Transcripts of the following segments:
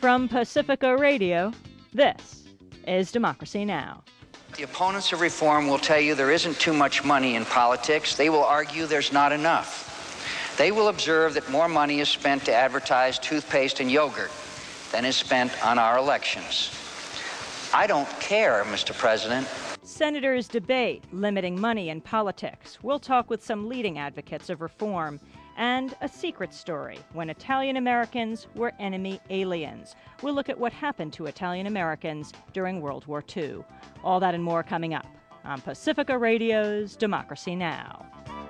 From Pacifica Radio, this is Democracy Now! The opponents of reform will tell you there isn't too much money in politics. They will argue there's not enough. They will observe that more money is spent to advertise toothpaste and yogurt than is spent on our elections. I don't care, Mr. President. Senators debate limiting money in politics. We'll talk with some leading advocates of reform. And a secret story, when Italian Americans were enemy aliens. We'll look at what happened to Italian Americans during World War II. All that and more coming up on Pacifica Radio's Democracy Now!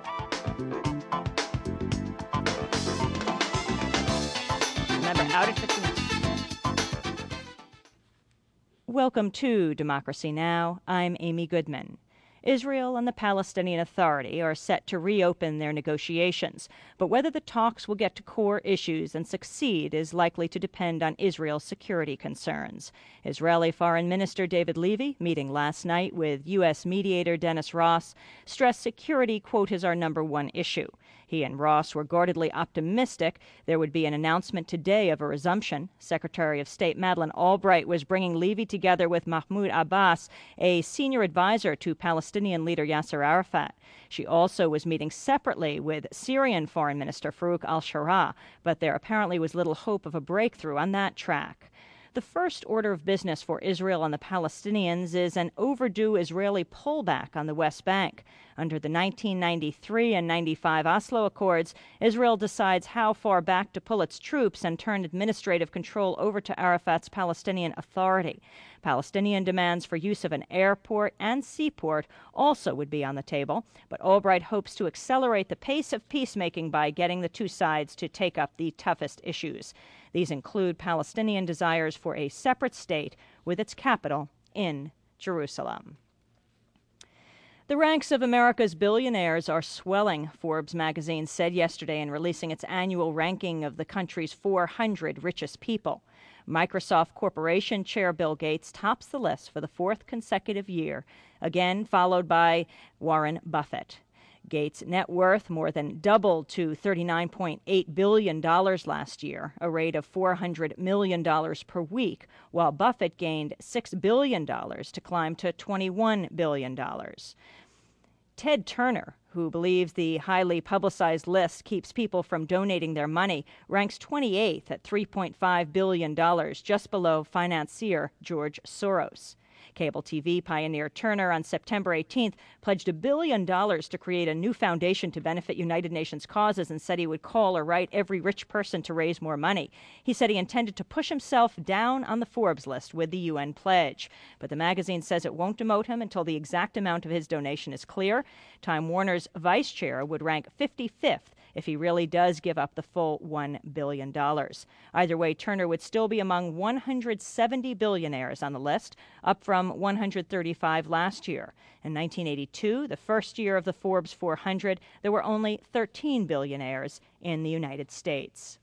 Remember, out at 15. Welcome to Democracy Now! I'm Amy Goodman. Israel and the Palestinian Authority are set to reopen their negotiations, but whether the talks will get to core issues and succeed is likely to depend on Israel's security concerns. Israeli Foreign Minister David Levy, meeting last night with U.S. mediator Dennis Ross, stressed security, quote, is our number one issue. He and Ross were guardedly optimistic there would be an announcement today of a resumption. Secretary of State Madeleine Albright was bringing Levy together with Mahmoud Abbas, a senior advisor to Palestinian leader Yasser Arafat. She also was meeting separately with Syrian Foreign Minister Farouk al-Shara, but there apparently was little hope of a breakthrough on that track. The first order of business for Israel and the Palestinians is an overdue Israeli pullback on the West Bank. Under the 1993 and 95 Oslo Accords, Israel decides how far back to pull its troops and turn administrative control over to Arafat's Palestinian Authority. Palestinian demands for use of an airport and seaport also would be on the table, but Albright hopes to accelerate the pace of peacemaking by getting the two sides to take up the toughest issues. These include Palestinian desires for a separate state with its capital in Jerusalem. The ranks of America's billionaires are swelling, Forbes magazine said yesterday in releasing its annual ranking of the country's 400 richest people. Microsoft Corporation Chair Bill Gates tops the list for the fourth consecutive year, again followed by Warren Buffett. Gates' net worth more than doubled to $39.8 billion last year, a rate of $400 million per week, while Buffett gained $6 billion to climb to $21 billion. Ted Turner, who believes the highly publicized list keeps people from donating their money, ranks 28th at $3.5 billion, just below financier George Soros. Cable TV pioneer Turner on September 18th pledged $1 billion to create a new foundation to benefit United Nations causes and said he would call or write every rich person to raise more money. He said he intended to push himself down on the Forbes list with the UN pledge. But the magazine says it won't demote him until the exact amount of his donation is clear. Time Warner's vice chair would rank 55th if he really does give up the full $1 billion. Either way, Turner would still be among 170 billionaires on the list, up from 135 last year. In 1982, the first year of the Forbes 400, there were only 13 billionaires in the United States.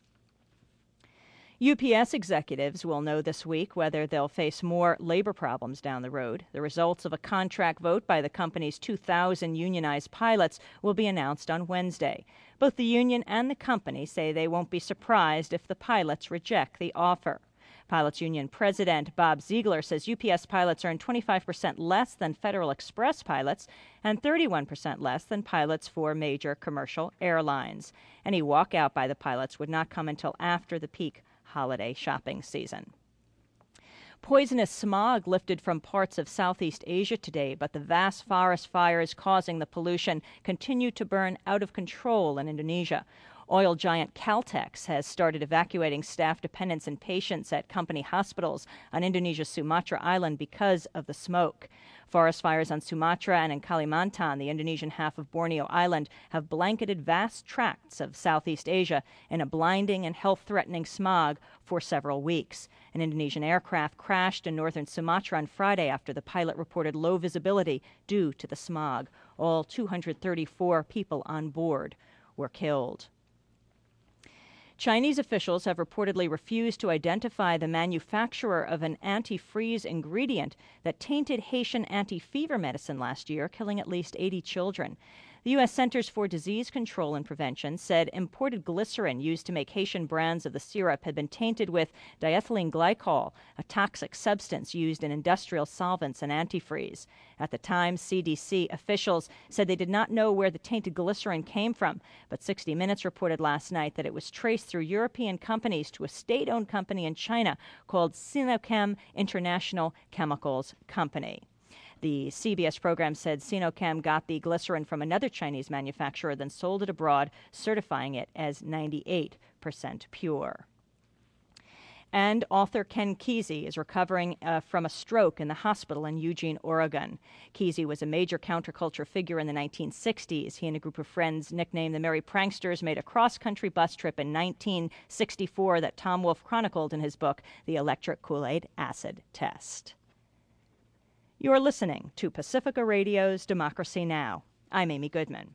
UPS executives will know this week whether they'll face more labor problems down the road. The results of a contract vote by the company's 2,000 unionized pilots will be announced on Wednesday. Both the union and the company say they won't be surprised if the pilots reject the offer. Pilots Union President Bob Ziegler says UPS pilots earn 25% less than Federal Express pilots and 31% less than pilots for major commercial airlines. Any walkout by the pilots would not come until after the peak holiday shopping season. Poisonous smog lifted from parts of Southeast Asia today, but the vast forest fires causing the pollution continue to burn out of control in Indonesia. Oil giant Caltex has started evacuating staff, dependents, and patients at company hospitals on Indonesia's Sumatra Island because of the smoke. Forest fires on Sumatra and in Kalimantan, the Indonesian half of Borneo Island, have blanketed vast tracts of Southeast Asia in a blinding and health-threatening smog for several weeks. An Indonesian aircraft crashed in northern Sumatra on Friday after the pilot reported low visibility due to the smog. All 234 people on board were killed. Chinese officials have reportedly refused to identify the manufacturer of an antifreeze ingredient that tainted Haitian anti-fever medicine last year, killing at least 80 children. The The U.S. Centers for Disease Control and Prevention said imported glycerin used to make Haitian brands of the syrup had been tainted with diethylene glycol, a toxic substance used in industrial solvents and antifreeze. At the time, CDC officials said they did not know where the tainted glycerin came from, but 60 Minutes reported last night that it was traced through European companies to a state-owned company in China called Sinochem International Chemicals Company. The CBS program said Sinochem got the glycerin from another Chinese manufacturer, then sold it abroad, certifying it as 98% pure. And author Ken Kesey is recovering from a stroke in the hospital in Eugene, Oregon. Kesey was a major counterculture figure in the 1960s. He and a group of friends nicknamed the Merry Pranksters made a cross-country bus trip in 1964 that Tom Wolfe chronicled in his book, The Electric Kool-Aid Acid Test. You're listening to Pacifica Radio's Democracy Now! I'm Amy Goodman.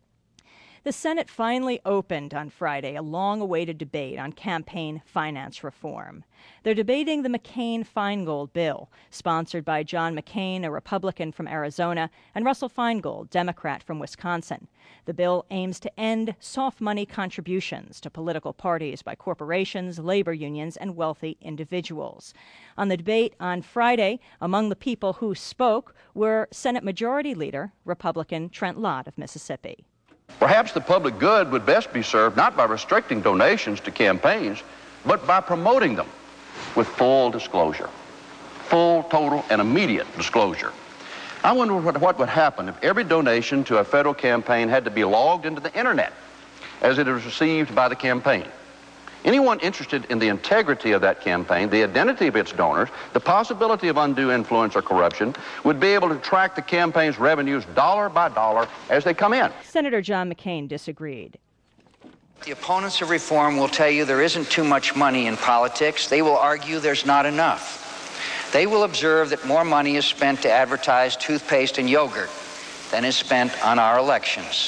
The Senate finally opened on Friday a long-awaited debate on campaign finance reform. They're debating the McCain-Feingold bill, sponsored by John McCain, a Republican from Arizona, and Russell Feingold, Democrat from Wisconsin. The bill aims to end soft money contributions to political parties by corporations, labor unions, and wealthy individuals. On the debate on Friday, among the people who spoke were Senate Majority Leader, Republican Trent Lott of Mississippi. Perhaps the public good would best be served not by restricting donations to campaigns, but by promoting them with full disclosure, full, total, and immediate disclosure. I wonder what would happen if every donation to a federal campaign had to be logged into the internet as it is received by the campaign. Anyone interested in the integrity of that campaign, the identity of its donors, the possibility of undue influence or corruption, would be able to track the campaign's revenues dollar by dollar as they come in. Senator John McCain disagreed. The opponents of reform will tell you there isn't too much money in politics. They will argue there's not enough. They will observe that more money is spent to advertise toothpaste and yogurt than is spent on our elections.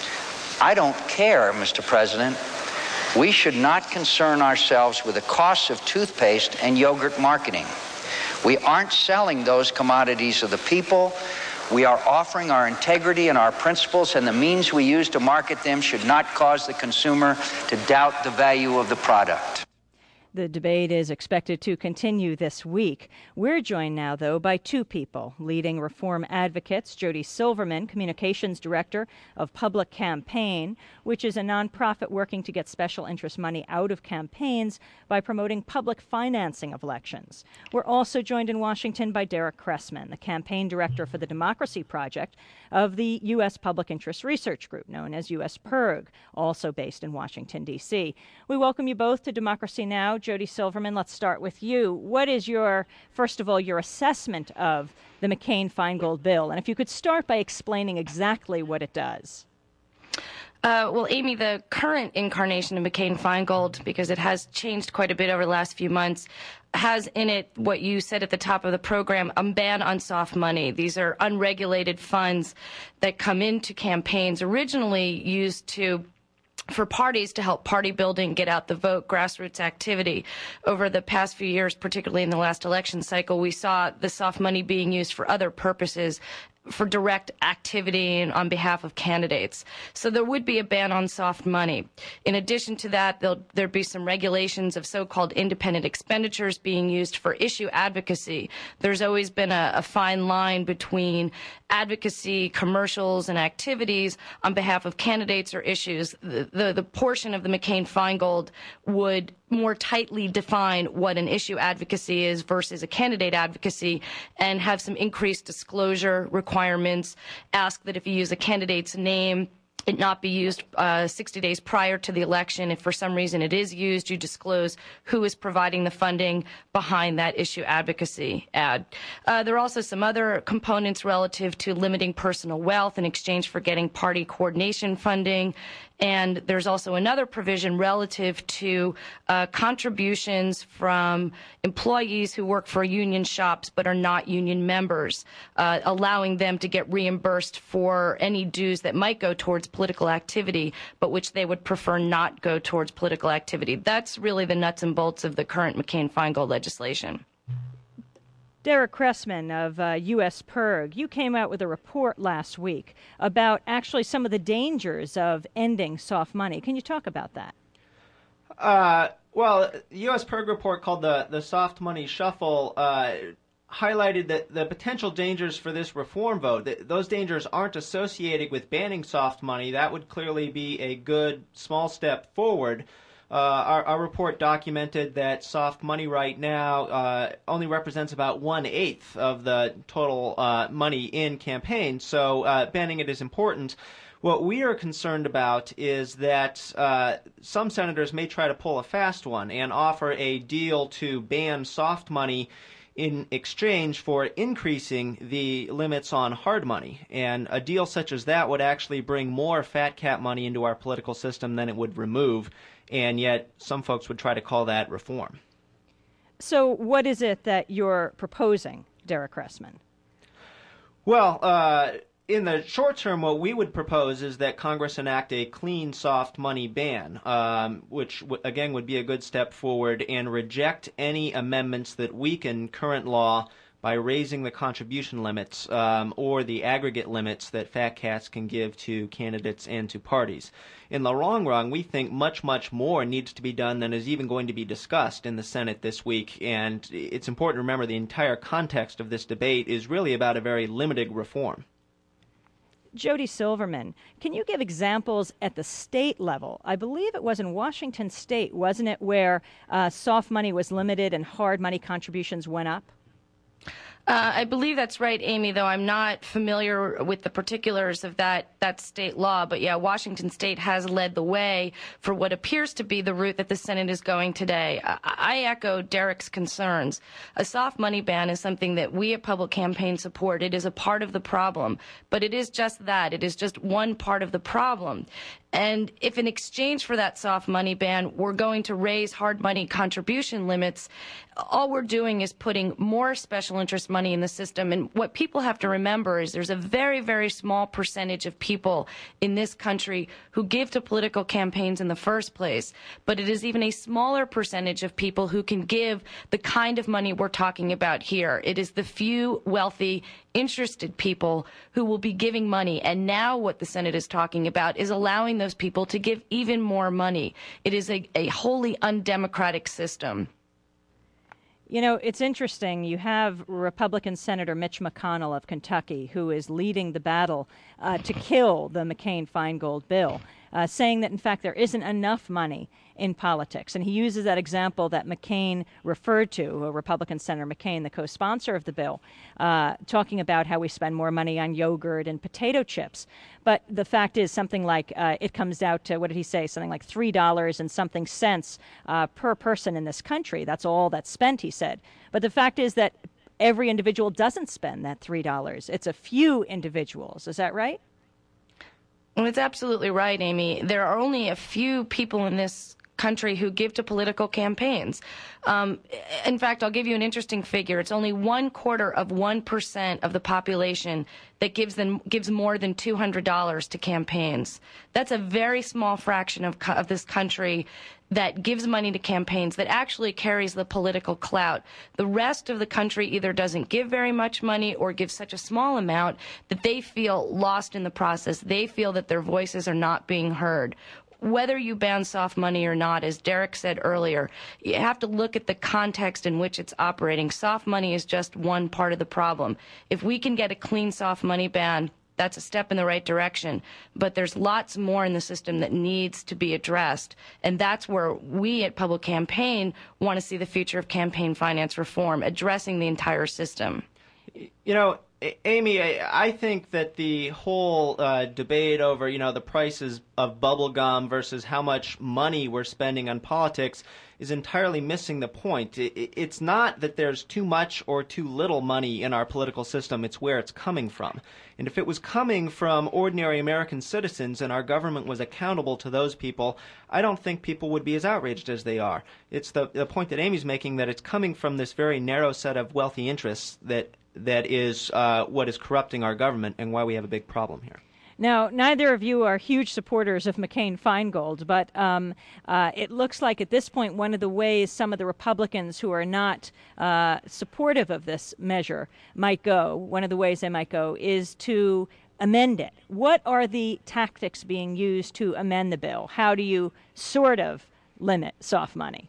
I don't care, Mr. President. We should not concern ourselves with the costs of toothpaste and yogurt marketing. We aren't selling those commodities to the people. We are offering our integrity and our principles, and the means we use to market them should not cause the consumer to doubt the value of the product. The debate is expected to continue this week. We're joined now, though, by two people, leading reform advocates, Jody Silverman, Communications Director of Public Campaign, which is a nonprofit working to get special interest money out of campaigns by promoting public financing of elections. We're also joined in Washington by Derek Cressman, the Campaign Director for the Democracy Project of the U.S. Public Interest Research Group, known as U.S. PIRG, also based in Washington, D.C. We welcome you both to Democracy Now! Jody Silverman, let's start with you. What is first of all, your assessment of the McCain-Feingold bill? And if you could start by explaining exactly what it does. Well, Amy, the current incarnation of McCain-Feingold, because it has changed quite a bit over the last few months, has in it what you said at the top of the program, a ban on soft money. These are unregulated funds that come into campaigns, originally used for parties to help party building, get out the vote, grassroots activity. Over the past few years, particularly in the last election cycle, we saw the soft money being used for other purposes, for direct activity and on behalf of candidates. So there would be a ban on soft money. In addition to that, there'd be some regulations of so-called independent expenditures being used for issue advocacy. There's always been a fine line between advocacy, commercials, and activities on behalf of candidates or issues. The portion of the McCain-Feingold would more tightly define what an issue advocacy is versus a candidate advocacy, and have some increased disclosure requirements, ask that if you use a candidate's name, it not be used 60 days prior to the election. If for some reason it is used, you disclose who is providing the funding behind that issue advocacy ad. There are also some other components relative to limiting personal wealth in exchange for getting party coordination funding. And there's also another provision relative to contributions from employees who work for union shops but are not union members, allowing them to get reimbursed for any dues that might go towards political activity, but which they would prefer not go towards political activity. That's really the nuts and bolts of the current McCain-Feingold legislation. Derek Cressman of U.S. PIRG, you came out with a report last week about actually some of the dangers of ending soft money. Can you talk about that? Well, the U.S. PIRG report called the Soft Money Shuffle highlighted that the potential dangers for this reform vote. Those dangers aren't associated with banning soft money. That would clearly be a good small step forward. Our report documented that soft money right now only represents about 1/8 of the total money in campaigns, so banning it is important. What we are concerned about is that some senators may try to pull a fast one and offer a deal to ban soft money in exchange for increasing the limits on hard money. And a deal such as that would actually bring more fat cat money into our political system than it would remove. And yet some folks would try to call that reform. So what is it that you're proposing, Derek Cressman? Well, in the short term, what we would propose is that Congress enact a clean soft money ban, which, again, would be a good step forward, and reject any amendments that weaken current law by raising the contribution limits or the aggregate limits that fat cats can give to candidates and to parties. In the long run, we think much, much more needs to be done than is even going to be discussed in the Senate this week. And it's important to remember the entire context of this debate is really about a very limited reform. Jody Silverman, can you give examples at the state level? I believe it was in Washington State, wasn't it, where soft money was limited and hard money contributions went up? I believe that's right, Amy, though I'm not familiar with the particulars of that state law. But yeah, Washington State has led the way for what appears to be the route that the Senate is going today. I echo Derek's concerns. A soft money ban is something that we at Public Campaign support. It is a part of the problem, but it is just that. It is just one part of the problem. And if in exchange for that soft money ban, we're going to raise hard money contribution limits, all we're doing is putting more special interest money in the system. And what people have to remember is there's a very, very small percentage of people in this country who give to political campaigns in the first place. But it is even a smaller percentage of people who can give the kind of money we're talking about here. It is the few wealthy, interested people who will be giving money. And now what the Senate is talking about is allowing those people to give even more money. It is a wholly undemocratic system. You know, it's interesting. You have Republican Senator Mitch McConnell of Kentucky, who is leading the battle to kill the McCain-Feingold bill, saying that, in fact, there isn't enough money in politics. And he uses that example that McCain referred to, Republican Senator McCain, the co-sponsor of the bill, talking about how we spend more money on yogurt and potato chips. But the fact is something like, it comes out to, what did he say, something like $3 and something cents per person in this country. That's all that's spent, he said. But the fact is that every individual doesn't spend that $3. It's a few individuals. Is that right? Well, it's absolutely right, Amy. There are only a few people in this country who give to political campaigns. In fact, I'll give you an interesting figure. It's only 0.25% of the population that gives more than $200 to campaigns. That's a very small fraction of this country that gives money to campaigns, that actually carries the political clout. The rest of the country either doesn't give very much money or gives such a small amount that they feel lost in the process. They feel that their voices are not being heard. Whether you ban soft money or not, as Derek said earlier, you have to look at the context in which it's operating. Soft money is just one part of the problem. If we can get a clean soft money ban, that's a step in the right direction. But there's lots more in the system that needs to be addressed. And that's where we at Public Campaign want to see the future of campaign finance reform, addressing the entire system. You know, Amy, I think that the whole debate over, the prices of bubble gum versus how much money we're spending on politics is entirely missing the point. It's not that there's too much or too little money in our political system. It's where it's coming from. And if it was coming from ordinary American citizens and our government was accountable to those people, I don't think people would be as outraged as they are. It's the point that Amy's making, that it's coming from this very narrow set of wealthy interests that is what is corrupting our government and why we have a big problem here. Now, neither of you are huge supporters of McCain-Feingold, but it looks like at this point one of the ways some of the Republicans who are not supportive of this measure might go, one of the ways they might go, is to amend it. What are the tactics being used to amend the bill? How do you sort of limit soft money?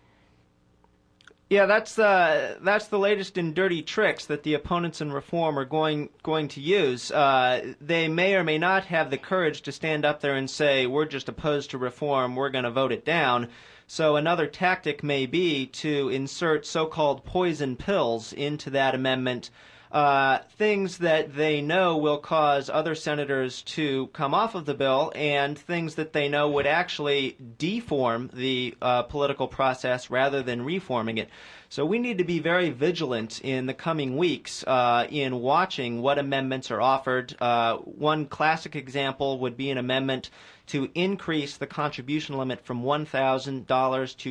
Yeah, that's the latest in dirty tricks that the opponents in reform are going to use. They may or may not have the courage to stand up there and say, we're just opposed to reform, we're going to vote it down. So another tactic may be to insert so-called poison pills into that amendment, things that they know will cause other senators to come off of the bill, and things that they know would actually deform the political process rather than reforming it. So we need to be very vigilant in the coming weeks in watching what amendments are offered. One classic example would be an amendment to increase the contribution limit from $1,000 to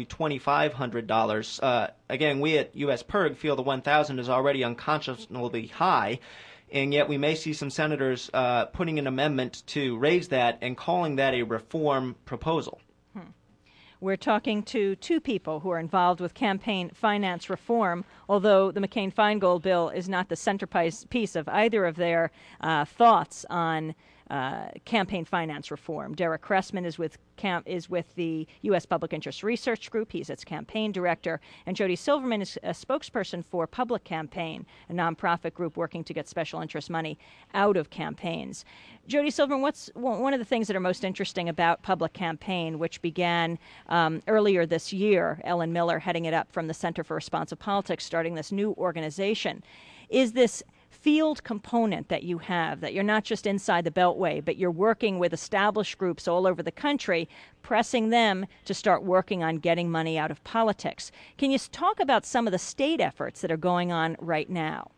$2,500. Again, we at U.S. PIRG feel the $1,000 is already unconscionably high, and yet we may see some senators putting an amendment to raise that and calling that a reform proposal. We're talking to two people who are involved with campaign finance reform, although the McCain-Feingold bill is not the centerpiece of either of their thoughts on campaign finance reform. Derek Cressman is with the U.S. Public Interest Research Group. He's its campaign director. And Jody Silverman is a spokesperson for Public Campaign, a nonprofit group working to get special interest money out of campaigns. Jody Silverman, what's one of the things that are most interesting about Public Campaign, which began earlier this year, Ellen Miller heading it up from the Center for Responsive Politics, starting this new organization, is this field component that you have, that you're not just inside the Beltway, but you're working with established groups all over the country, pressing them to start working on getting money out of politics. Can you talk about some of the state efforts that are going on right now?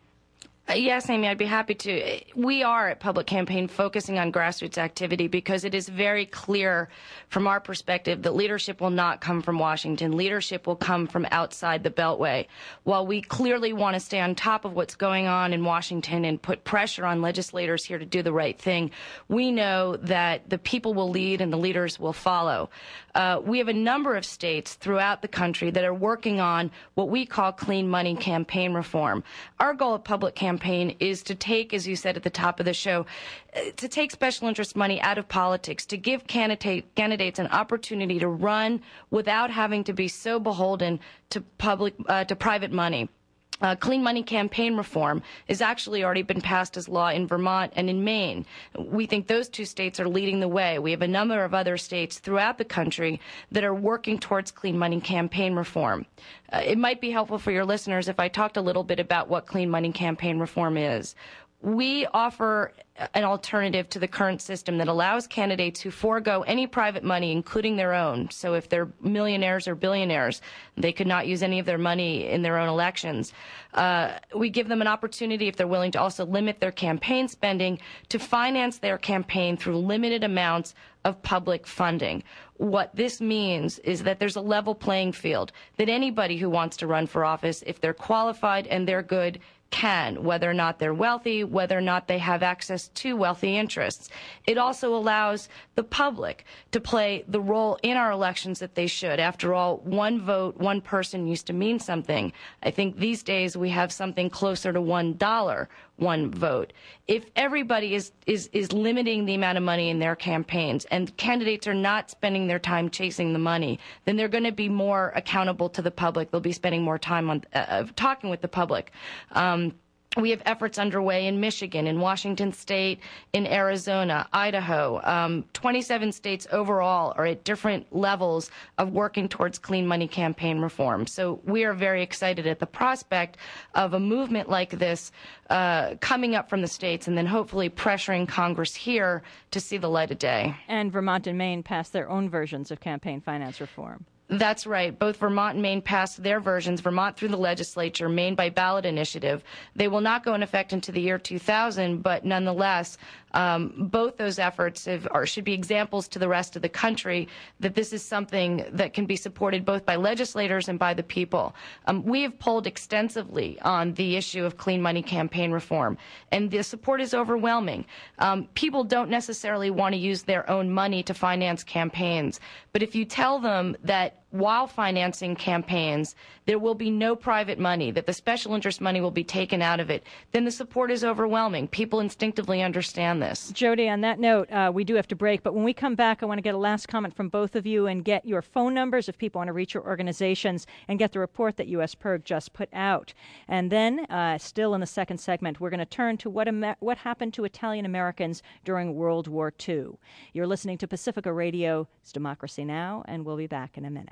Yes, Amy, I'd be happy to. We are at Public Campaign focusing on grassroots activity because it is very clear from our perspective that leadership will not come from Washington. Leadership will come from outside the Beltway. While we clearly want to stay on top of what's going on in Washington and put pressure on legislators here to do the right thing, we know that the people will lead and the leaders will follow. We have a number of states throughout the country that are working on what we call clean money campaign reform. Our goal at Public Campaign is to take, as you said at the top of the show, to take special interest money out of politics, to give candidates an opportunity to run without having to be so beholden to private money. Clean money campaign reform has actually already been passed as law in Vermont and in Maine. We think those two states are leading the way. We have a number of other states throughout the country that are working towards clean money campaign reform. It might be helpful for your listeners if I talked a little bit about what clean money campaign reform is. We offer an alternative to the current system that allows candidates who forego any private money, including their own. So if they're millionaires or billionaires, they could not use any of their money in their own elections. We give them an opportunity, if they're willing to also limit their campaign spending, to finance their campaign through limited amounts of public funding. What this means is that there's a level playing field, that anybody who wants to run for office, if they're qualified and they're good, can, whether or not they're wealthy, whether or not they have access to wealthy interests. It also allows the public to play the role in our elections that they should. After all, one vote, one person used to mean something. I think these days we have something closer to $1, one vote. If everybody is limiting the amount of money in their campaigns and candidates are not spending their time chasing the money, then they're going to be more accountable to the public. They'll be spending more time on talking with the public. We have efforts underway in Michigan, in Washington State, in Arizona, Idaho. 27 states overall are at different levels of working towards clean money campaign reform. So we are very excited at the prospect of a movement like this coming up from the states and then hopefully pressuring Congress here to see the light of day. And Vermont and Maine passed their own versions of campaign finance reform. That's right. Both Vermont and Maine passed their versions, Vermont through the legislature, Maine by ballot initiative. They will not go in effect into the year 2000, but nonetheless, both those efforts should be examples to the rest of the country that this is something that can be supported both by legislators and by the people. We have polled extensively on the issue of clean money campaign reform, and the support is overwhelming. People don't necessarily want to use their own money to finance campaigns, but if you tell them that while financing campaigns, there will be no private money, that the special interest money will be taken out of it, then the support is overwhelming. People instinctively understand this. Jody, on that note, we do have to break, but when we come back, I want to get a last comment from both of you and get your phone numbers if people want to reach your organizations and get the report that USPIRG just put out. And then, still in the second segment, we're going to turn to what happened to Italian Americans during World War II. You're listening to Pacifica Radio's Democracy Now!, and we'll be back in a minute.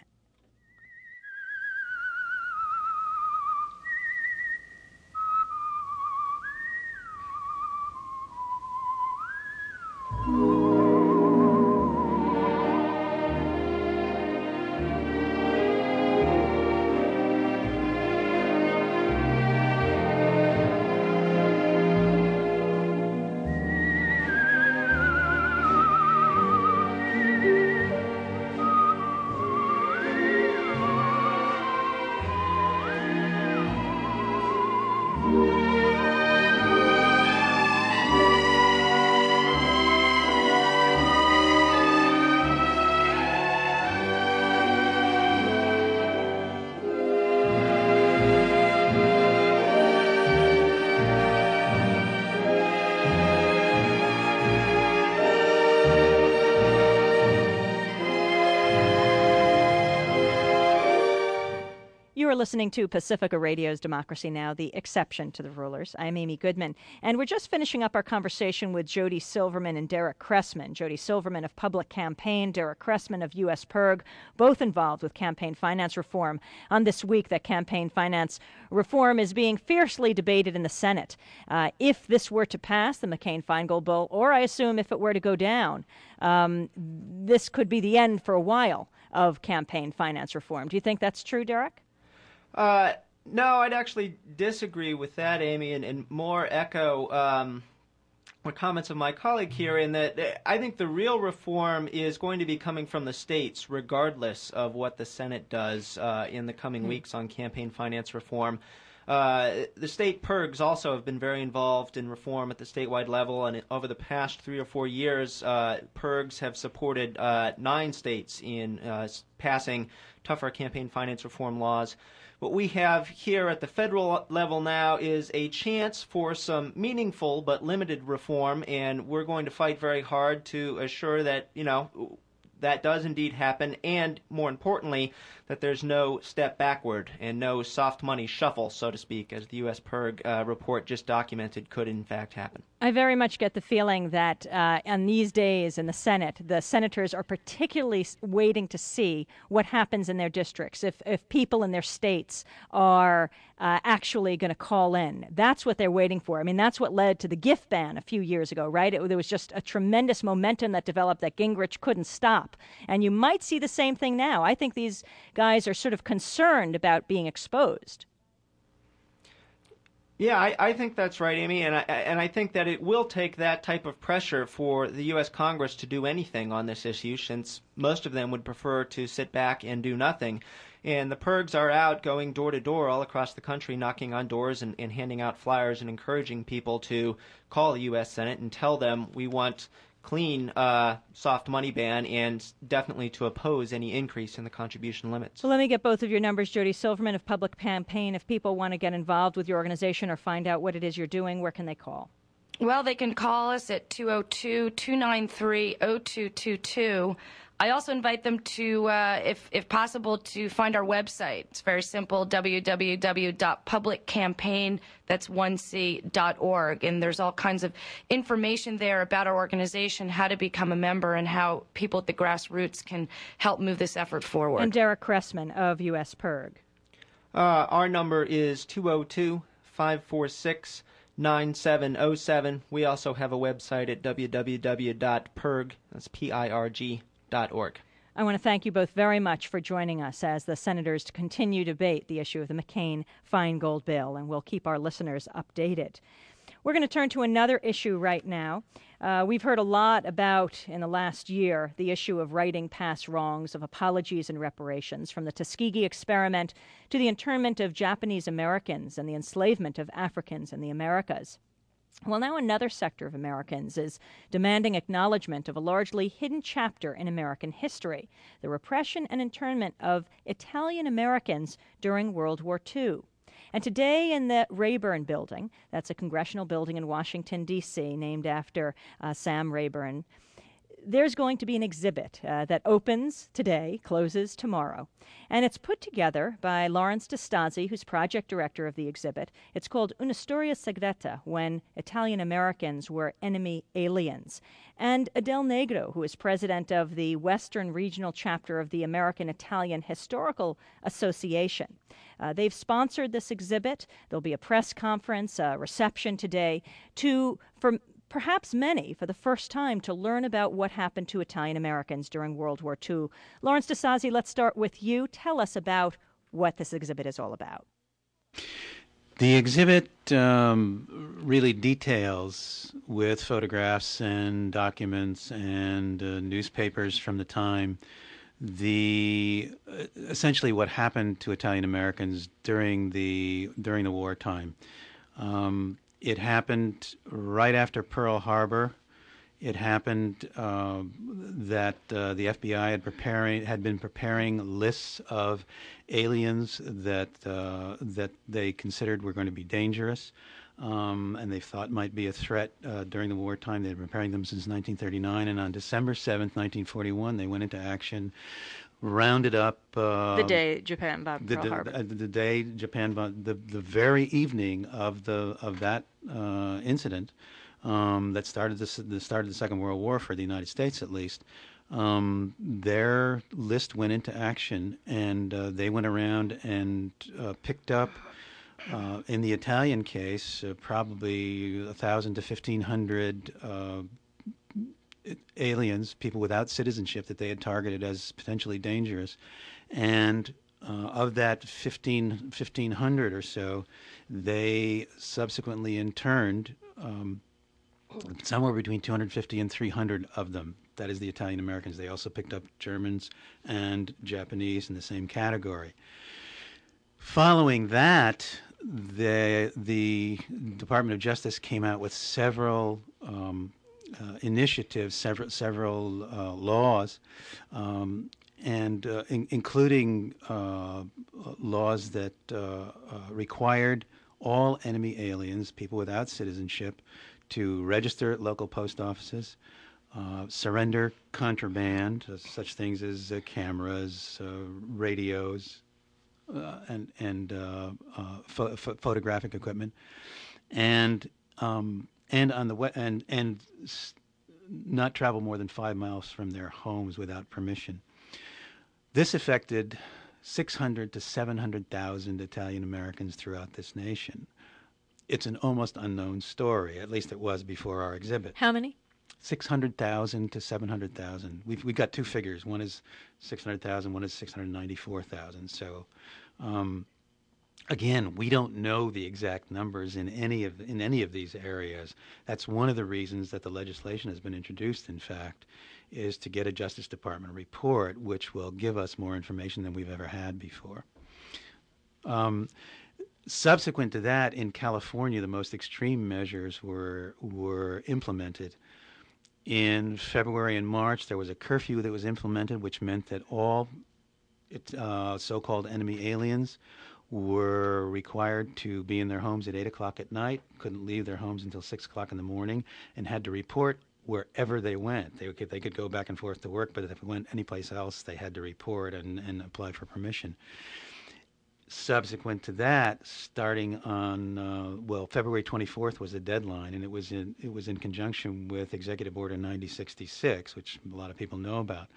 You are listening to Pacifica Radio's Democracy Now!, the exception to the rulers. I'm Amy Goodman, and we're just finishing up our conversation with Jody Silverman and Derek Cressman. Jody Silverman of Public Campaign, Derek Cressman of USPIRG, both involved with campaign finance reform. On this week, that campaign finance reform is being fiercely debated in the Senate. If this were to pass, the McCain-Feingold bill, or I assume if it were to go down, this could be the end for a while of campaign finance reform. Do you think that's true, Derek? No, I'd actually disagree with that, Amy, and more echo the comments of my colleague here in that I think the real reform is going to be coming from the states, regardless of what the Senate does in the coming weeks on campaign finance reform. The state PIRGs also have been very involved in reform at the statewide level, and over the past 3 or 4 years, PIRGs have supported 9 states in passing tougher campaign finance reform laws. What we have here at the federal level now is a chance for some meaningful but limited reform, and we're going to fight very hard to assure that, that does indeed happen, and more importantly, that there's no step backward and no soft money shuffle, so to speak, as the USPIRG report just documented could in fact happen. I very much get the feeling that on these days in the Senate, the senators are particularly waiting to see what happens in their districts, if people in their states are actually going to call in. That's what they're waiting for. I mean, that's what led to the gift ban a few years ago, right? There was just a tremendous momentum that developed that Gingrich couldn't stop. And you might see the same thing now. I think these guys are sort of concerned about being exposed. Yeah, I think that's right, Amy, and I think that it will take that type of pressure for the U.S. Congress to do anything on this issue, since most of them would prefer to sit back and do nothing. And the PIRGs are out going door to door all across the country, knocking on doors and handing out flyers and encouraging people to call the U.S. Senate and tell them we want clean soft money ban and definitely to oppose any increase in the contribution limits. So let me get both of your numbers. Jody Silverman of Public Campaign. If people want to get involved with your organization or find out what it is you're doing, where can they call? Well, they can call us at 202-293-0222. I also invite them to, if possible, to find our website. It's very simple, www.publiccampaign.org. And there's all kinds of information there about our organization, how to become a member, and how people at the grassroots can help move this effort forward. And Derek Cressman of USPIRG. Our number is 202-546-9707. We also have a website at www.pirg.org. I want to thank you both very much for joining us as the senators continue to debate the issue of the McCain-Feingold bill, and we'll keep our listeners updated. We're going to turn to another issue right now. We've heard a lot about, in the last year, the issue of righting past wrongs, of apologies and reparations, from the Tuskegee experiment to the internment of Japanese Americans and the enslavement of Africans in the Americas. Well, now another sector of Americans is demanding acknowledgement of a largely hidden chapter in American history, the repression and internment of Italian Americans during World War II. And today in the Rayburn Building, that's a congressional building in Washington, D.C., named after Sam Rayburn, there's going to be an exhibit that opens today, closes tomorrow. And it's put together by Lawrence DeStasi, who's project director of the exhibit. It's called Una Storia Segreta, When Italian Americans Were Enemy Aliens. And Adele Negro, who is president of the Western Regional Chapter of the American Italian Historical Association. They've sponsored this exhibit. There'll be a press conference, a reception today for perhaps many, for the first time, to learn about what happened to Italian Americans during World War II. Lawrence DeStasi, let's start with you. Tell us about what this exhibit is all about. The exhibit really details, with photographs and documents and newspapers from the time, essentially what happened to Italian Americans during the wartime. It happened right after Pearl Harbor. It happened that the FBI had been preparing lists of aliens that they considered were going to be dangerous, and they thought might be a threat during the wartime. They'd been preparing them since 1939, and on December 7th, 1941, they went into action. Rounded up the day Japan bombed Pearl Harbor. The day Japan bombed, the very evening of that incident that started the start of the Second World War for the United States, at least. Their list went into action, and they went around and picked up, in the Italian case, probably 1,000 to 1,500 aliens, people without citizenship that they had targeted as potentially dangerous. And of that 1,500 or so, they subsequently interned somewhere between 250 and 300 of them. That is the Italian Americans. They also picked up Germans and Japanese in the same category. Following that, the Department of Justice came out with several initiatives, several laws, including laws that required all enemy aliens, people without citizenship, to register at local post offices, surrender contraband, such things as cameras, radios, and photographic equipment, and not travel more than 5 miles from their homes without permission. This affected 600 to 700,000 Italian Americans throughout this nation. It's an almost unknown story. At least it was before our exhibit. How many? 600,000 to 700,000. We've got two figures. One is 600,000. One is 694,000. So. Again, we don't know the exact numbers in any of these areas. That's one of the reasons that the legislation has been introduced, in fact, is to get a Justice Department report, which will give us more information than we've ever had before. Subsequent to that, in California, the most extreme measures were implemented. In February and March, there was a curfew that was implemented, which meant that all so-called enemy aliens were required to be in their homes at 8 o'clock at night, couldn't leave their homes until 6 o'clock in the morning, and had to report wherever they went. They could go back and forth to work, but if they went anyplace else, they had to report and apply for permission. Subsequent to that, starting on February 24th was the deadline, and it was in conjunction with Executive Order 9066, which a lot of people know about.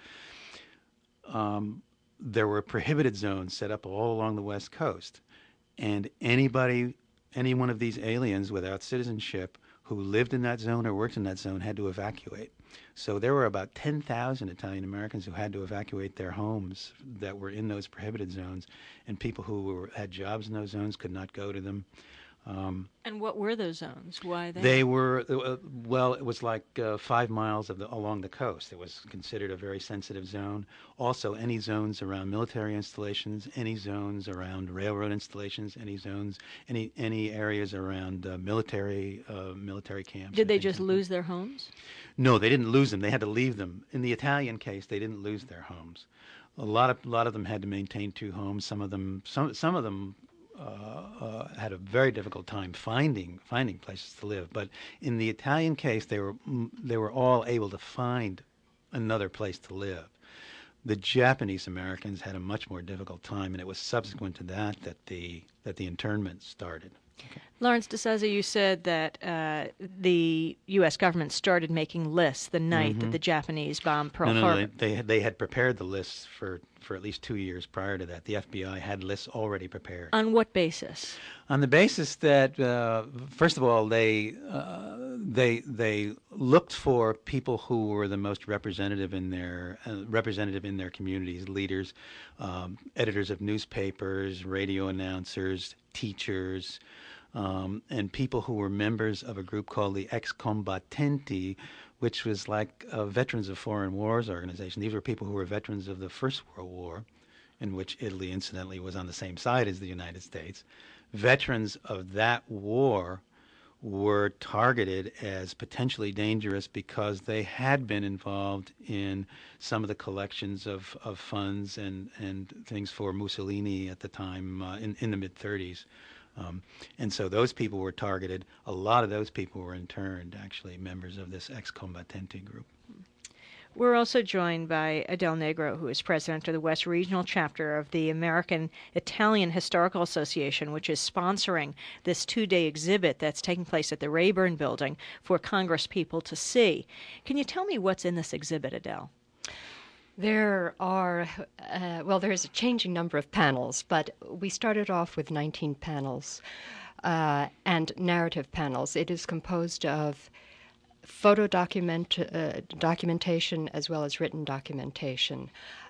There were prohibited zones set up all along the West Coast, and any one of these aliens without citizenship who lived in that zone or worked in that zone had to evacuate. So there were about 10,000 Italian Americans who had to evacuate their homes that were in those prohibited zones, and people who had jobs in those zones could not go to them. And what were those zones? Why they? They were, well, it was like 5 miles along the coast. It was considered a very sensitive zone. Also, any zones around military installations, any zones around railroad installations, any areas around military camps. Did they just lose their homes? No, they didn't lose them. They had to leave them. In the Italian case, they didn't lose their homes. A lot of them had to maintain two homes. Some of them had a very difficult time finding places to live. But in the Italian case, they were all able to find another place to live. The Japanese Americans had a much more difficult time, and it was subsequent to that the internment started. Okay. Lawrence DeSouza, you said that the U.S. government started making lists the night that the Japanese bombed Pearl Harbor. They had prepared the lists for at least 2 years prior to that. The FBI had lists already prepared. On what basis? On the basis that, first of all, they looked for people who were the most representative in their communities, leaders, editors of newspapers, radio announcers, teachers, and people who were members of a group called the Ex-Combattenti, which was like a Veterans of Foreign Wars organization. These were people who were veterans of the First World War, in which Italy, incidentally, was on the same side as the United States. Veterans of that war were targeted as potentially dangerous because they had been involved in some of the collections of funds and things for Mussolini at the time in the mid-30s. And so those people were targeted. A lot of those people were interned, actually, members of this Ex-Combattenti group. We're also joined by Adele Negro, who is president of the West Regional Chapter of the American Italian Historical Association, which is sponsoring this 2-day exhibit that's taking place at the Rayburn Building for Congress people to see. Can you tell me what's in this exhibit, Adele? There are, there's a changing number of panels, but we started off with 19 panels and narrative panels. It is composed of photo documentation as well as written documentation,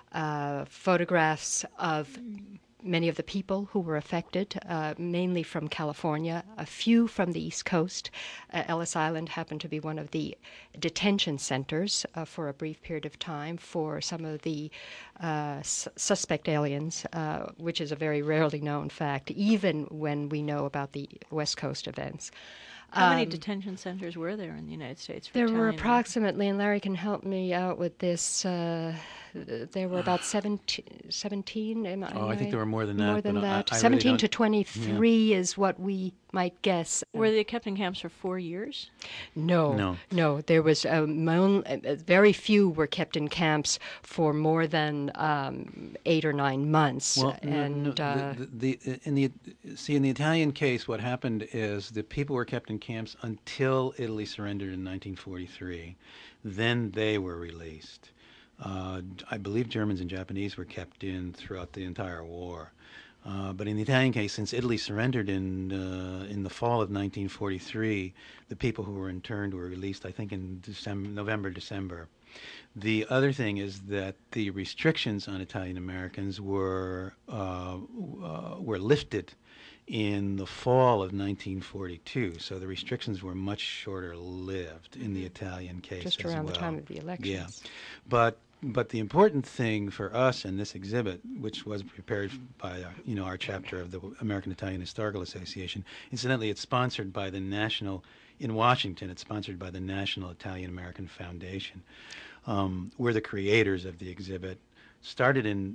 photographs of many of the people who were affected, mainly from California, a few from the East Coast. Ellis Island happened to be one of the detention centers for a brief period of time for some of the suspect aliens, which is a very rarely known fact, even when we know about the West Coast events. How many detention centers were there in the United States? There were approximately, and Larry can help me out with this, there were about 17. I think there were more than that. More than that. I 17 really to 23 is what we might guess. Were they kept in camps for 4 years? No. There was very few were kept in camps for more than 8 or 9 months. Well, in the Italian case, what happened is the people were kept in camps until Italy surrendered in 1943. Then they were released. I believe Germans and Japanese were kept in throughout the entire war. But in the Italian case, since Italy surrendered in the fall of 1943, the people who were interned were released, I think, in November, December. The other thing is that the restrictions on Italian Americans were lifted in the fall of 1942, so the restrictions were much shorter lived in the Italian case. Just around the time of the elections. Yeah, but the important thing for us in this exhibit, which was prepared by our chapter of the American Italian Historical Association, incidentally, it's sponsored by the in Washington. It's sponsored by the National Italian American Foundation. We're the creators of the exhibit. Started in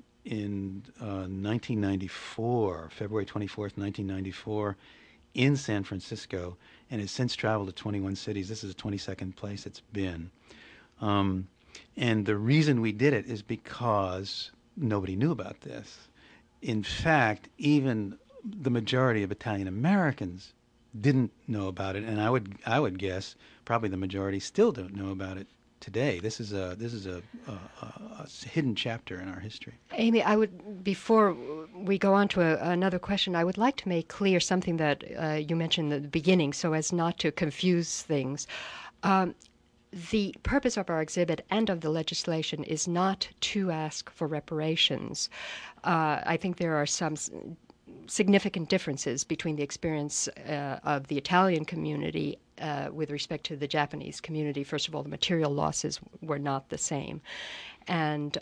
1994, February 24th, 1994, in San Francisco, and has since traveled to 21 cities. This is the 22nd place it's been. And the reason we did it is because nobody knew about this. In fact, even the majority of Italian Americans didn't know about it, and I would guess probably the majority still don't know about it today. This is a hidden chapter in our history. Amy, before we go on to another question, I would like to make clear something that you mentioned at the beginning so as not to confuse things. The purpose of our exhibit and of the legislation is not to ask for reparations. I think there are some significant differences between the experience of the Italian community with respect to the Japanese community. First of all, the material losses were not the same, and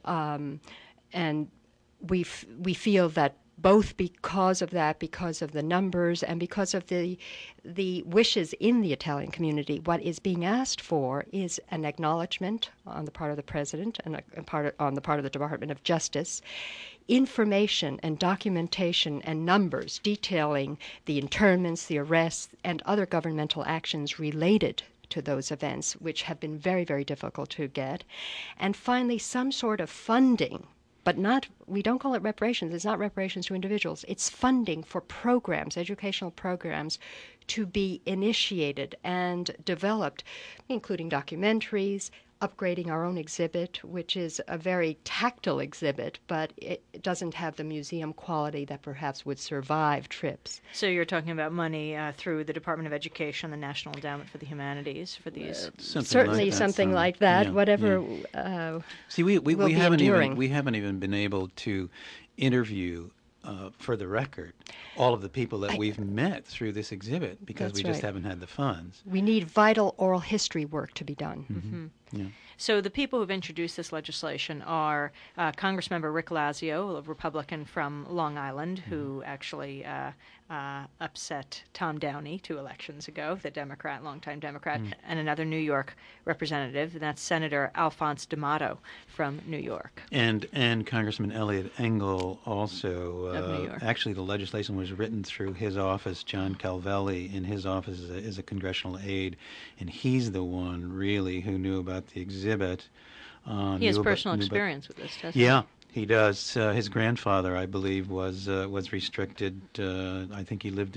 we feel that both because of that, because of the numbers, and because of the wishes in the Italian community, what is being asked for is an acknowledgement on the part of the President and on the part of the Department of Justice, information and documentation and numbers detailing the internments, the arrests, and other governmental actions related to those events, which have been very, very difficult to get. And finally, some sort of funding, but we don't call it reparations. It's not reparations to individuals. It's funding for programs, educational programs, to be initiated and developed, including documentaries, upgrading our own exhibit, which is a very tactile exhibit, but it doesn't have the museum quality that perhaps would survive trips. So you're talking about money through the Department of Education, the National Endowment for the Humanities, for these. Certainly something like that. Whatever. Yeah. See, we haven't even been able to interview. For the record, all of the people that we've met through this exhibit because we just haven't had the funds. We need vital oral history work to be done. Mm-hmm. Yeah. So the people who've introduced this legislation are Congressmember Rick Lazio, a Republican from Long Island, who actually upset Tom Downey 2 elections ago, the Democrat, longtime Democrat, and another New York representative, and that's Senator Alphonse D'Amato from New York. And Congressman Elliot Engel also. Of New York. Actually, the legislation was written through his office. John Calvelli in his office is a congressional aide, and he's the one really who knew about the exhibit. He has personal experience with this, doesn't he? Yeah, he does. His grandfather, I believe, was restricted. I think he lived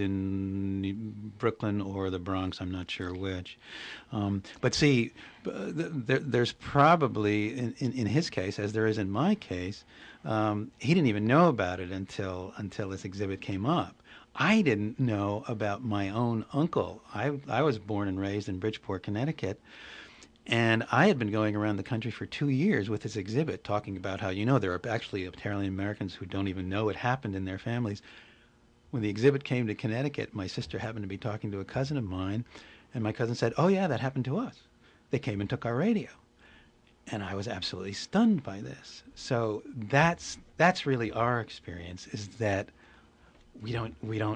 in Brooklyn or the Bronx. I'm not sure which. But see, there's probably, in his case, as there is in my case, he didn't even know about it until this exhibit came up. I didn't know about my own uncle. I was born and raised in Bridgeport, Connecticut. And I had been going around the country for 2 years with this exhibit talking about how, there are actually Italian Americans who don't even know it happened in their families. When the exhibit came to Connecticut, my sister happened to be talking to a cousin of mine, and my cousin said, "Oh, yeah, that happened to us. They came and took our radio." And I was absolutely stunned by this. So that's really our experience, is that we don't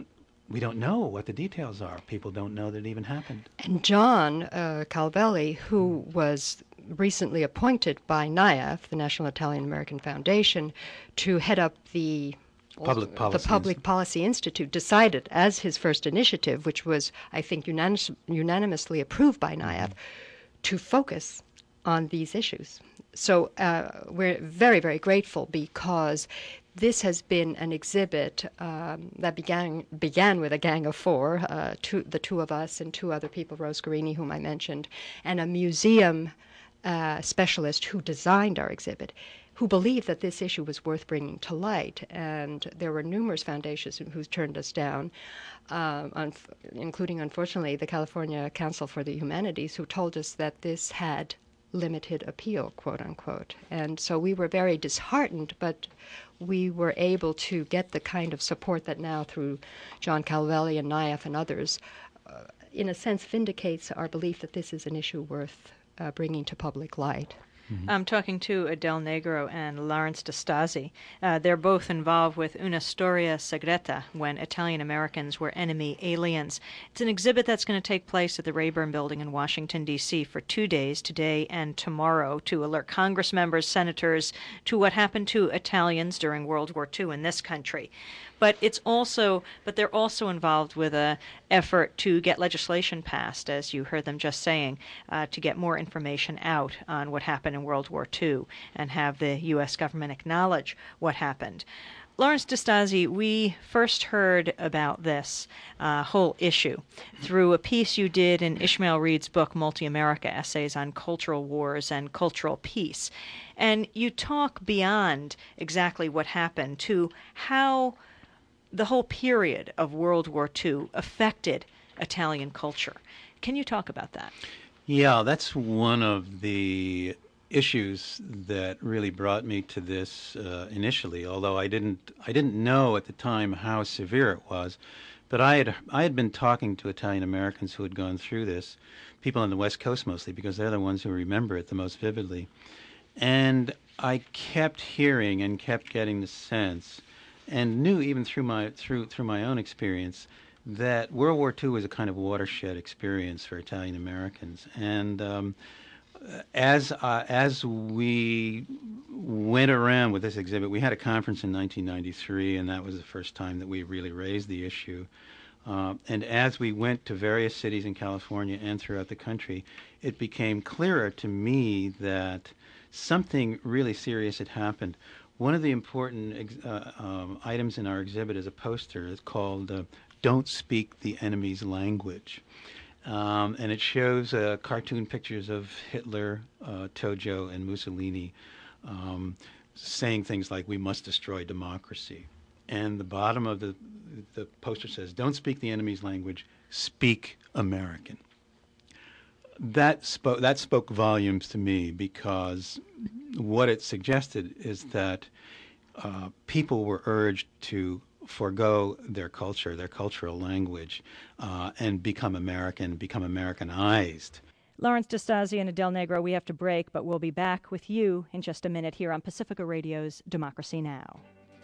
know what the details are. People don't know that it even happened. And John Calvelli, who was recently appointed by NIAF, the National Italian American Foundation, to head up the Public Policy Institute, decided as his first initiative, which was, I think, unanimously approved by NIAF, to focus on these issues. So we're very, very grateful because this has been an exhibit that began with a gang of four, the two of us and 2 other people, Rose Guarini, whom I mentioned, and a museum specialist who designed our exhibit, who believed that this issue was worth bringing to light. And there were numerous foundations who turned us down, including, unfortunately, the California Council for the Humanities, who told us that this had limited appeal, quote unquote. And so we were very disheartened, but we were able to get the kind of support that now, through John Calvelli and NIAF and others, in a sense vindicates our belief that this is an issue worth bringing to public light. I'm talking to Adele Negro and Lawrence DeStasi. They're both involved with Una Storia Segreta, when Italian Americans were enemy aliens. It's an exhibit that's going to take place at the Rayburn Building in Washington, D.C. for 2 days, today and tomorrow, to alert Congress members, senators, to what happened to Italians during World War II in this country. But they're also involved with an effort to get legislation passed, as you heard them just saying, to get more information out on what happened in World War II and have the U.S. government acknowledge what happened. Lawrence Distasi, we first heard about this whole issue through a piece you did in Ishmael Reed's book, Multi-America, Essays on Cultural Wars and Cultural Peace. And you talk beyond exactly what happened to how the whole period of World War II affected Italian culture. Can you talk about that? Yeah, that's one of the issues that really brought me to this initially. Although I didn't know at the time how severe it was, but I had been talking to Italian Americans who had gone through this, people on the West Coast mostly, because they're the ones who remember it the most vividly, and I kept hearing and kept getting the sense, and knew even through my own experience, that World War II was a kind of watershed experience for Italian Americans. And as we went around with this exhibit, we had a conference in 1993, and that was the first time that we really raised the issue. And as we went to various cities in California and throughout the country, it became clearer to me that something really serious had happened. One of the important items in our exhibit is a poster. It's called "Don't Speak the Enemy's Language." And it shows cartoon pictures of Hitler, Tojo, and Mussolini saying things like, "We must destroy democracy." And the bottom of the poster says, "Don't speak the enemy's language, speak American." That spoke volumes to me, because what it suggested is that people were urged to forego their culture, their cultural language, and become American, become Americanized. Lawrence Distasi and Adele Negro, we have to break, but we'll be back with you in just a minute here on Pacifica Radio's Democracy Now!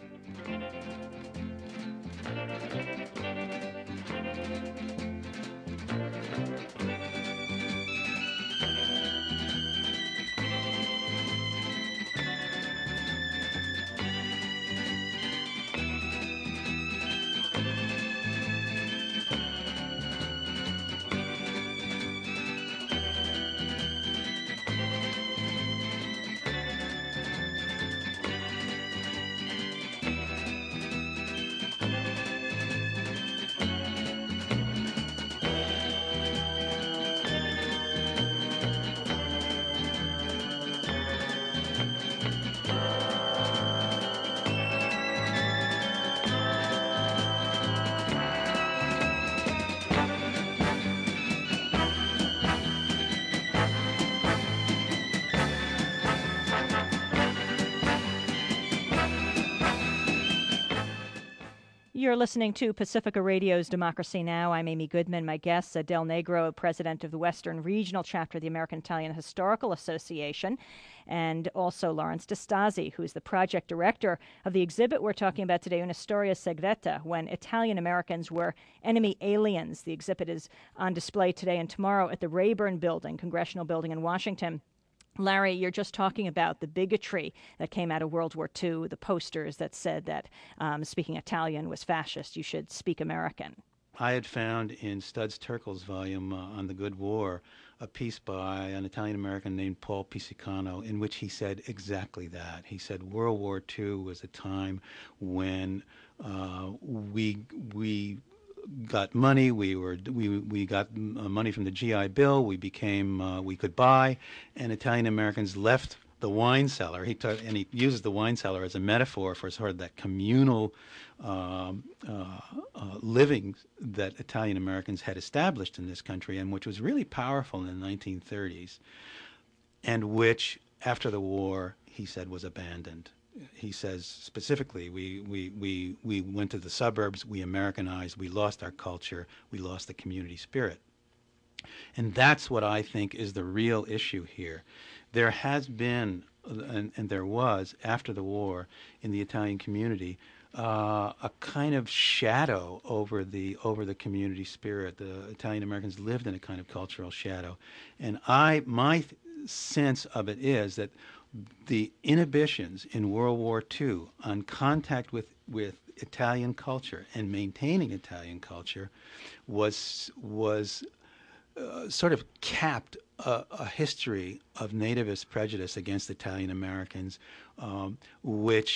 You're listening to Pacifica Radio's Democracy Now! I'm Amy Goodman. My guest, Adele Negro, president of the Western Regional Chapter of the American Italian Historical Association, and also Lawrence Distasi, who's the project director of the exhibit we're talking about today, Una Storia Segreta, When Italian Americans Were Enemy Aliens. The exhibit is on display today and tomorrow at the Rayburn Building, Congressional Building in Washington. Larry, you're just talking about the bigotry that came out of World War II, the posters that said that speaking Italian was fascist, you should speak American. I had found in Studs Terkel's volume on the Good War a piece by an Italian-American named Paul Pisicano in which he said exactly that. He said World War II was a time when we got money. We got money from the GI Bill. We became we could buy, and Italian Americans left the wine cellar. He uses the wine cellar as a metaphor for sort of that communal living that Italian Americans had established in this country, and which was really powerful in the 1930s, and which after the war he said was abandoned. He says specifically, we went to the suburbs, we Americanized, we lost our culture, we lost the community spirit. And that's what I think is the real issue here. There has been, and there was, after the war, in the Italian community, a kind of shadow over the community spirit. The Italian Americans lived in a kind of cultural shadow. And my sense of it is that the inhibitions in World War II on contact with Italian culture and maintaining Italian culture was sort of capped a history of nativist prejudice against Italian Americans, which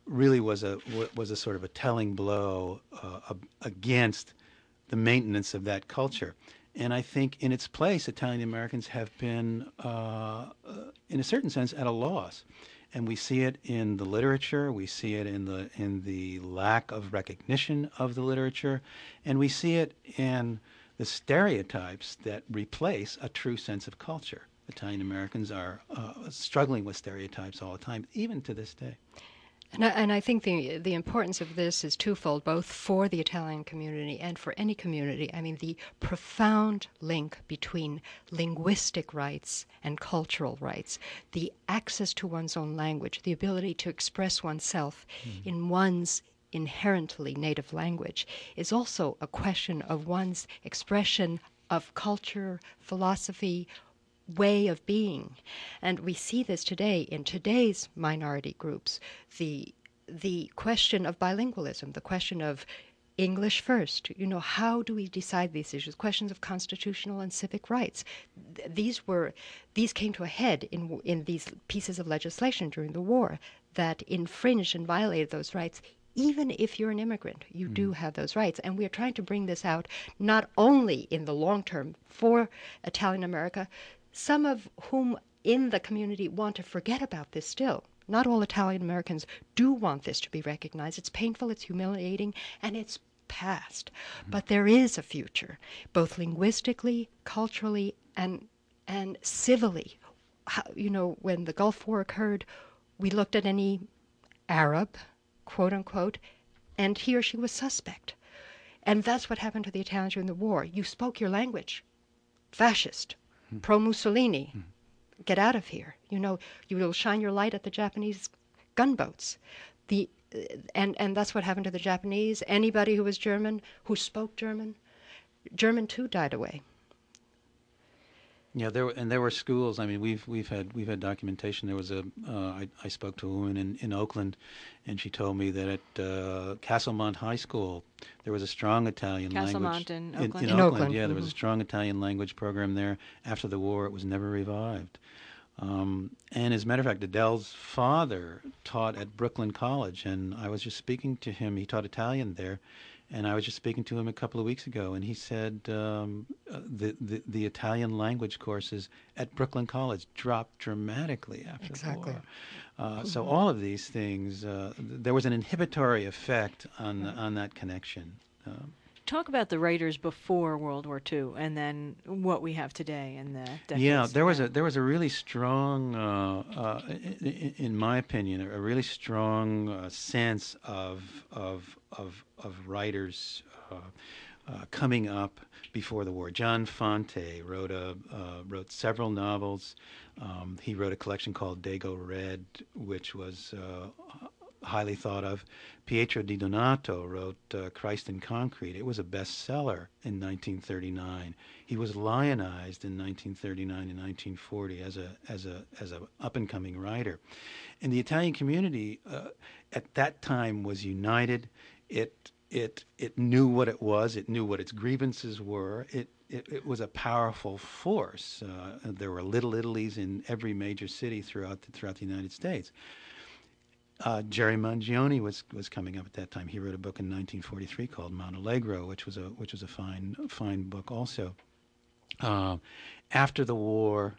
really was a sort of a telling blow against the maintenance of that culture. And I think in its place, Italian Americans have been, in a certain sense, at a loss. And we see it in the literature, we see it in the lack of recognition of the literature, and we see it in the stereotypes that replace a true sense of culture. Italian Americans are struggling with stereotypes all the time, even to this day. And I think the importance of this is twofold, both for the Italian community and for any community. I mean, the profound link between linguistic rights and cultural rights, the access to one's own language, the ability to express oneself in one's inherently native language, is also a question of one's expression of culture, philosophy, way of being. And we see this today in today's minority groups, the question of bilingualism, the question of English first. How do we decide these issues? Questions of constitutional and civic rights. These came to a head in these pieces of legislation during the war that infringed and violated those rights. Even if you're an immigrant, you do have those rights. And we are trying to bring this out not only in the long term for Italian America, some of whom in the community want to forget about this still. Not all Italian Americans do want this to be recognized. It's painful, it's humiliating, and it's past. But there is a future, both linguistically, culturally, and civilly. When the Gulf War occurred, we looked at any Arab, quote unquote, and he or she was suspect. And that's what happened to the Italians during the war. You spoke your language. Fascist. Pro-Mussolini, get out of here. You will shine your light at the Japanese gunboats. And that's what happened to the Japanese. Anybody who was German, who spoke German too died away. Yeah, there were schools. I mean, we've had documentation. There was I spoke to a woman in Oakland, and she told me that at Castlemont High School there was a strong Italian language. in Oakland. In Oakland, yeah, there was a strong Italian language program there. After the war, it was never revived. And as a matter of fact, Adele's father taught at Brooklyn College, and I was just speaking to him. He taught Italian there. And I was just speaking to him a couple of weeks ago, and he said the Italian language courses at Brooklyn College dropped dramatically after the war. So all of these things, there was an inhibitory effect on that connection. Talk about the writers before World War II, and then what we have today in the decades. Yeah, there was a really strong, in my opinion, a really strong sense of writers coming up before the war. John Fante wrote several novels. He wrote a collection called Dago Red, which was highly thought of. Pietro Di Donato wrote Christ in Concrete. It was a bestseller in 1939. He was lionized in 1939 and 1940 as a up and coming writer. And the Italian community at that time was united. It knew what it was. It knew what its grievances were. It was a powerful force. There were little Italies in every major city throughout the United States. Jerry Mangione was coming up at that time. He wrote a book in 1943 called Mount Allegro, which was a fine book also. After the war,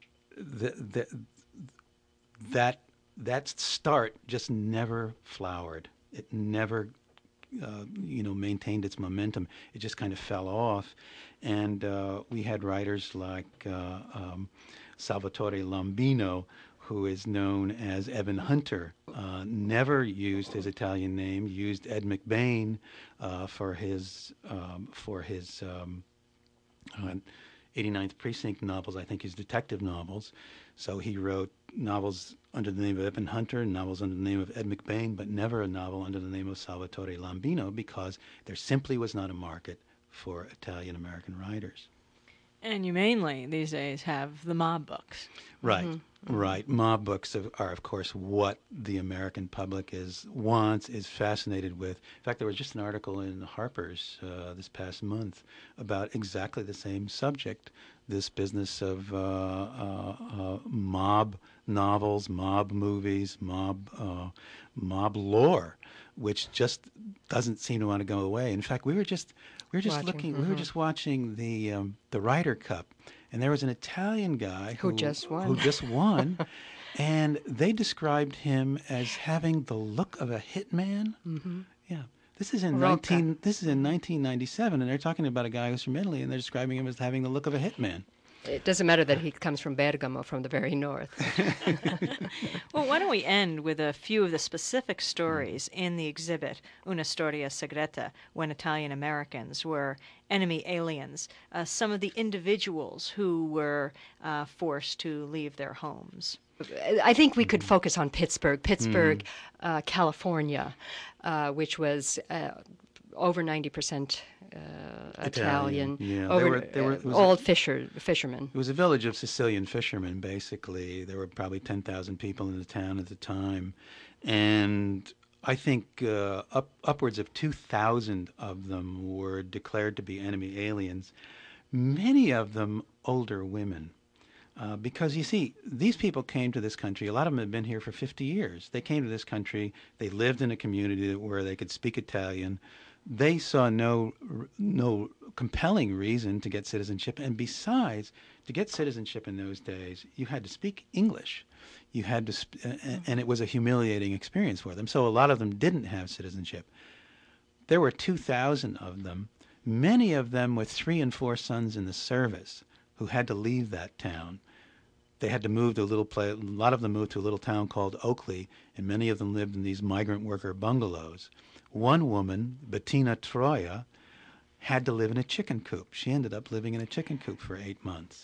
that start just never flowered. It never maintained its momentum. It just kind of fell off, and we had writers like Salvatore Lombino, who is known as Evan Hunter, never used his Italian name, used Ed McBain for his 89th Precinct novels, I think his detective novels. So he wrote novels under the name of Evan Hunter, novels under the name of Ed McBain, but never a novel under the name of Salvatore Lombino, because there simply was not a market for Italian-American writers. And you mainly, these days, have the mob books. Right, right. Mob books are, of course, what the American public wants, is fascinated with. In fact, there was just an article in Harper's this past month about exactly the same subject, this business of mob novels, mob movies, mob lore, which just doesn't seem to want to go away. In fact, we were just watching the Ryder Cup, and there was an Italian guy who just won, and they described him as having the look of a hitman. Mm-hmm. Yeah. This is in 1997, and they're talking about a guy who's from Italy, and they're describing him as having the look of a hitman. It doesn't matter that he comes from Bergamo, from the very north. Well, why don't we end with a few of the specific stories in the exhibit, Una Storia Segreta, when Italian Americans were enemy aliens, some of the individuals who were forced to leave their homes. I think we could focus on Pittsburgh, California, which was over 90% Italian. Yeah, all fishermen. It was a village of Sicilian fishermen, basically. There were probably 10,000 people in the town at the time, and I think upwards of 2,000 of them were declared to be enemy aliens, many of them older women. Because, you see, these people came to this country. A lot of them had been here for 50 years. They came to this country. They lived in a community where they could speak Italian. They saw no compelling reason to get citizenship. And besides, to get citizenship in those days, you had to speak English. You had to, and it was a humiliating experience for them. So a lot of them didn't have citizenship. There were 2,000 of them, many of them with 3 and 4 sons in the service, who had to leave that town. They had to move to a lot of them moved to a little town called Oakley, and many of them lived in these migrant worker bungalows. One woman, Bettina Troia, had to live in a chicken coop. She ended up living in a chicken coop for 8 months.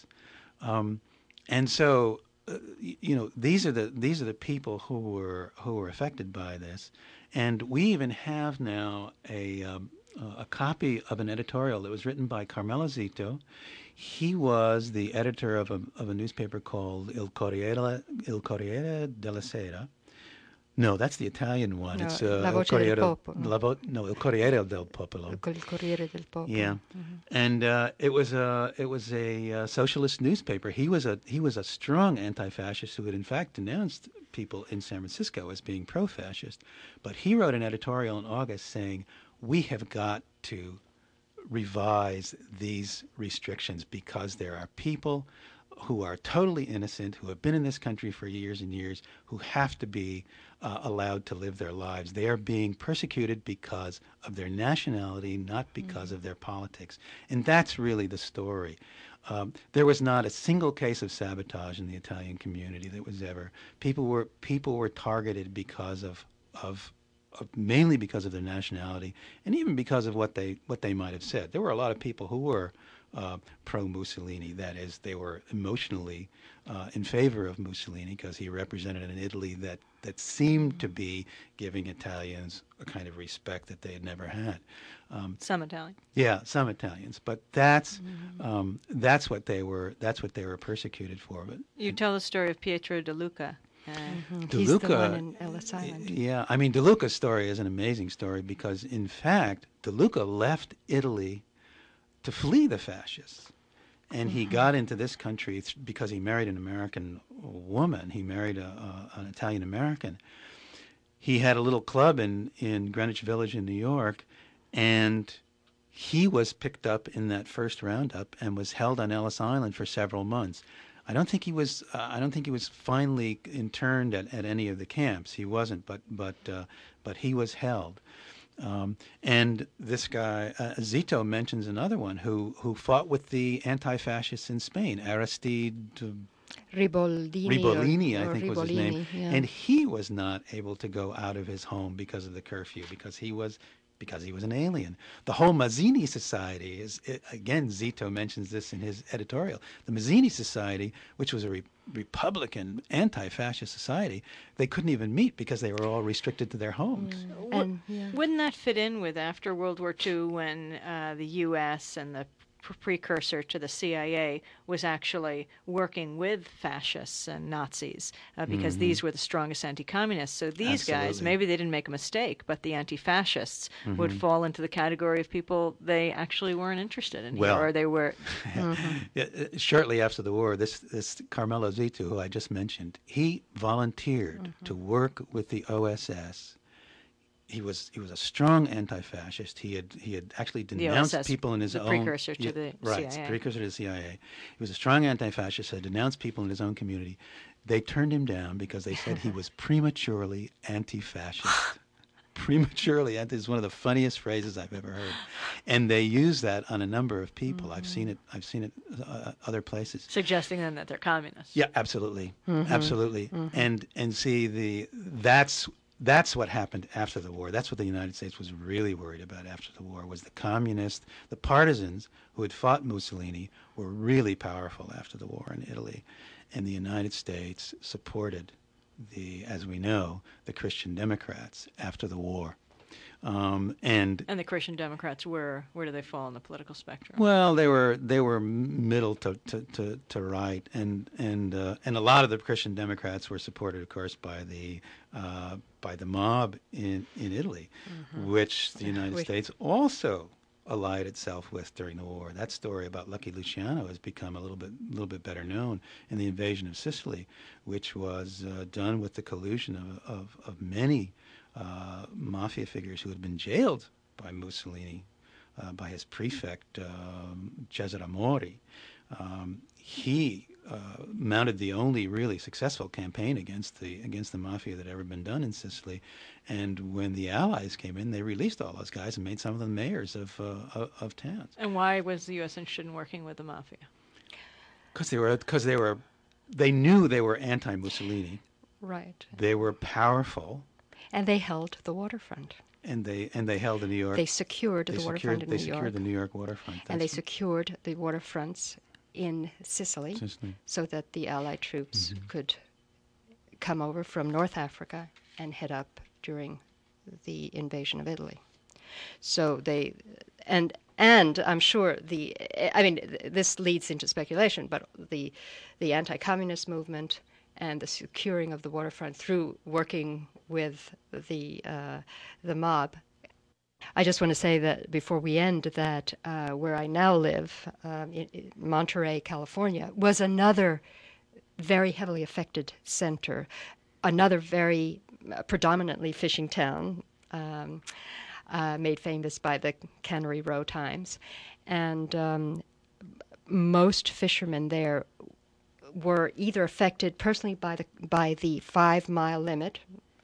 And so, these are the people who were affected by this. And we even have now a copy of an editorial that was written by Carmelo Zito. He was the editor of a newspaper called Il Corriere della Sera. No, that's the Italian one. No, it's La Voce del Popolo. Il Corriere del Popolo. Il Corriere del Popolo. Yeah, and it was a socialist newspaper. He was a strong anti-fascist who had in fact denounced people in San Francisco as being pro-fascist. But he wrote an editorial in August saying, we have got to revise these restrictions because there are people who are totally innocent, who have been in this country for years and years, who have to be allowed to live their lives. They are being persecuted because of their nationality, not because of their politics. And that's really the story. There was not a single case of sabotage in the Italian community that was ever. People were targeted because of mainly because of their nationality, and even because of what they might have said. There were a lot of people who were pro-Mussolini. That is, they were emotionally in favor of Mussolini because he represented an Italy that seemed to be giving Italians a kind of respect that they had never had. Some Italians. Yeah, some Italians, but that's what they were persecuted for. But you tell the story of Pietro De Luca. He's the one in Ellis Island. Yeah, I mean, De Luca's story is an amazing story because, in fact, De Luca left Italy to flee the fascists. And he got into this country because he married an American woman. He married an Italian American. He had a little club in Greenwich Village in New York, and he was picked up in that first roundup and was held on Ellis Island for several months. I don't think he was finally interned at any of the camps. He wasn't, but he was held. And this guy Zito mentions another one who fought with the anti-fascists in Spain, Aristide Ribolini, I think was his name, yeah. And he was not able to go out of his home because of the curfew because he was an alien. The whole Mazzini Society is, again, Zito mentions this in his editorial. The Mazzini Society, which was a Republican anti-fascist society, they couldn't even meet because they were all restricted to their homes. Wouldn't that fit in with after World War II when the U.S. and the precursor to the CIA, was actually working with fascists and Nazis because these were the strongest anti-communists. So these guys, Absolutely. maybe they didn't make a mistake, but the anti-fascists would fall into the category of people they actually weren't interested in Well, here, or they were. Yeah, shortly after the war, this Carmelo Zito, who I just mentioned, he volunteered to work with the OSS. He was a strong anti-fascist. He had actually denounced OSS, people in his the own precursor to the right, CIA. precursor to the CIA. He was a strong anti-fascist. Had denounced people in his own community. They turned him down because they said he was prematurely anti-fascist. Prematurely anti is one of the funniest phrases I've ever heard, and they use that on a number of people. I've seen it other places, Suggesting then that they're communists. yeah, absolutely, absolutely. And see that's what happened after the war. That's what the United States was really worried about after the war, was the communists, the partisans who had fought Mussolini were really powerful after the war in Italy, and the United States supported as we know, the Christian Democrats after the war. And the Christian Democrats where do they fall on the political spectrum? well, they were middle to right, and a lot of the Christian Democrats were supported, of course, by the mob in Italy, which the United States also allied itself with during the war. That story about Lucky Luciano has become a little bit better known in the invasion of Sicily, which was done with the collusion of many mafia figures who had been jailed by Mussolini, by his prefect Cesare Mori. He mounted the only really successful campaign against the mafia that had ever been done in Sicily, and when the Allies came in, they released all those guys and made some of them mayors of towns. And why was the U.S. interested in working with the mafia? Because they knew they were anti-Mussolini. Right. They were powerful, And they held the waterfront. and they held the New York. They secured the waterfront in New They York. secured the New York waterfront. And they secured the waterfronts in Sicily, so that the Allied troops could come over from North Africa and head up during the invasion of Italy. So they, and I'm sure this leads into speculation, but the anti-communist movement and the securing of the waterfront through working with the mob. I just want to say that before we end that where I now live, in Monterey, California, was another very heavily affected center, another very predominantly fishing town, made famous by the Cannery Row Times. And most fishermen there were either affected personally by the 5-mile limit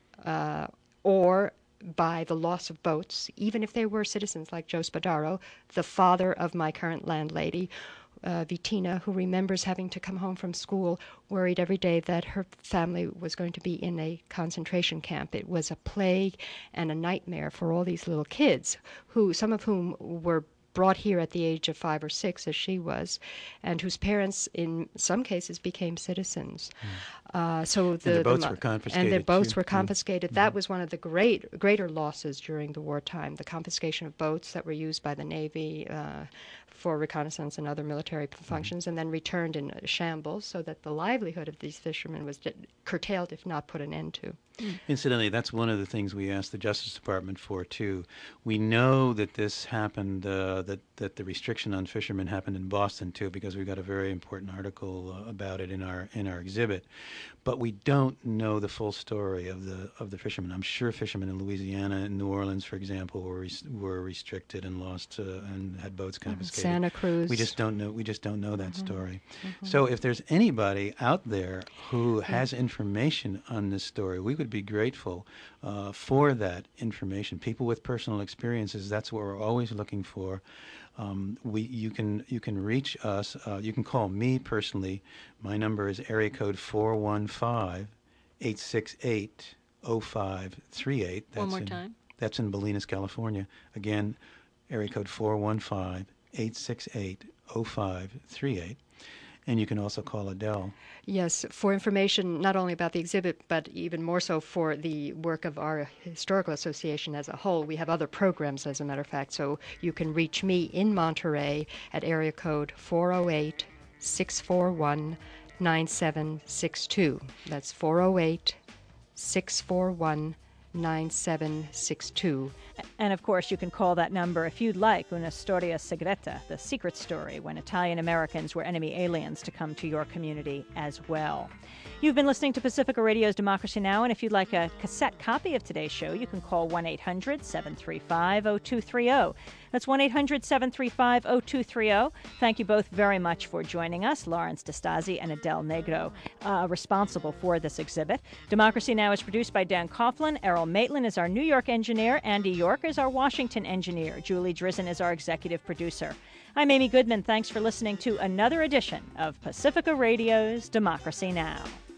or by the loss of boats, even if they were citizens like Joe Spadaro, the father of my current landlady, Vitina, who remembers having to come home from school worried every day that her family was going to be in a concentration camp. It was a plague and a nightmare for all these little kids, some of whom were brought here at the age of 5 or 6, as she was, and whose parents, in some cases, became citizens. So their boats were confiscated. And their boats too. were confiscated. That was one of the greater losses during the wartime, the confiscation of boats that were used by the Navy for reconnaissance and other military functions, and then returned in shambles, so that the livelihood of these fishermen was curtailed, if not put an end to. Incidentally, that's one of the things we asked the Justice Department for, too. We know that this happened, that the restriction on fishermen happened in Boston, too, because we got a very important article about it in our exhibit. But we don't know the full story of the fishermen. I'm sure fishermen in Louisiana and New Orleans, for example, were restricted and lost and had boats confiscated. Santa Cruz. We just don't know that story. So if there's anybody out there who has information on this story, we would be grateful for that information. People with personal experiences, that's what we're always looking for. You can reach us. You can call me personally. My number is area code 415-868-0538. One more time. That's in Bolinas, California. Again, area code 415-868-0538. and you can also call Adele. Yes, for information not only about the exhibit, but even more so for the work of our Historical Association as a whole. We have other programs, as a matter of fact, so you can reach me in Monterey at area code 408-641-9762. That's 408-641-9762. And of course, you can call that number if you'd like, Una Storia Segreta, the secret story when Italian Americans were enemy aliens, to come to your community as well. You've been listening to Pacifica Radio's Democracy Now!, and if you'd like a cassette copy of today's show, you can call 1-800-735-0230. That's 1-800-735-0230. Thank you both very much for joining us, Lawrence DeStasi and Adele Negro, responsible for this exhibit. Democracy Now! Is produced by Dan Coughlin. Errol Maitland is our New York engineer. Andy York is our Washington engineer. Julie Drizzen is our executive producer. I'm Amy Goodman. Thanks for listening to another edition of Pacifica Radio's Democracy Now!